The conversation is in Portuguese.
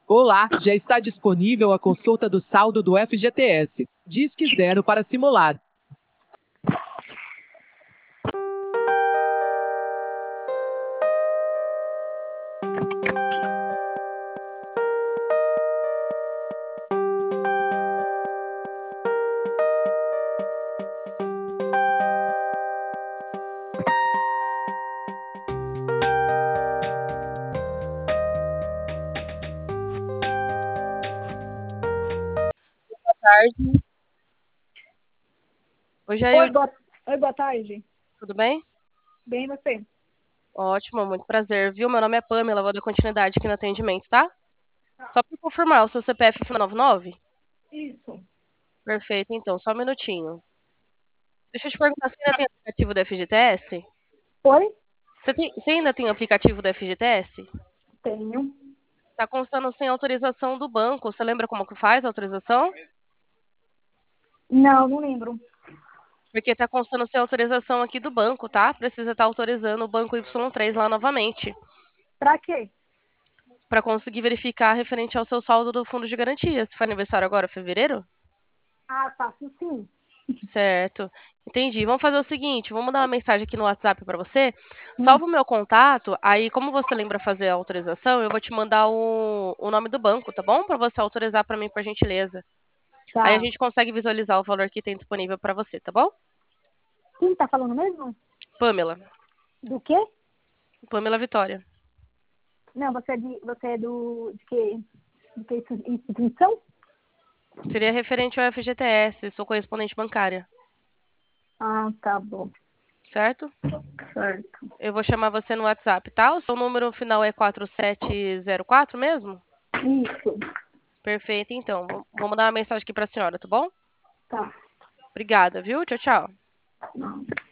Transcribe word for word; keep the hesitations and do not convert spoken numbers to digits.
Olá, já está disponível a consulta do saldo do F G T S. Disque zero para simular. Boa tarde. Oi, Jair, Oi, boa, oi, boa tarde. tudo bem? Bem, você? Ótimo, muito prazer, viu? Meu nome é Pamela, vou dar continuidade aqui no atendimento, tá? Só para confirmar, o seu C P F é noventa e nove? Isso. Perfeito, então, só um minutinho. Deixa eu te perguntar, você ainda tem aplicativo do F G T S? Oi? Você, tem, você ainda tem aplicativo do F G T S? Tenho. Tá constando sem autorização do banco. Você lembra como que faz a autorização? Não, não lembro. Porque tá constando sem autorização aqui do banco, tá? Precisa estar autorizando o banco Y três lá novamente, Pra quê? para conseguir verificar referente ao seu saldo do fundo de garantia. Se for aniversário agora, fevereiro? Ah, faço sim. Certo. Entendi. Vamos fazer o seguinte, vamos mandar uma mensagem aqui no WhatsApp para você. Hum, Salva o meu contato, aí como você lembra fazer a autorização, eu vou te mandar o, o nome do banco, tá bom? Para você autorizar para mim, por gentileza. Aí a tá. gente consegue visualizar o valor que tem disponível para você, tá bom? Quem tá falando mesmo? Pamela. Do quê? Pamela Vitória. Não, você é, de, você é do... De que, de que institu- instituição? Seria referente ao F G T S, sou correspondente bancária, Ah, tá bom. certo? Certo. Eu vou chamar você no WhatsApp, tá? O seu número final é quatro sete zero quatro mesmo? Isso. Perfeito, então. Vou vou mandar uma mensagem aqui para a senhora, tá bom? Tá. Obrigada, viu? Tchau, tchau. Não.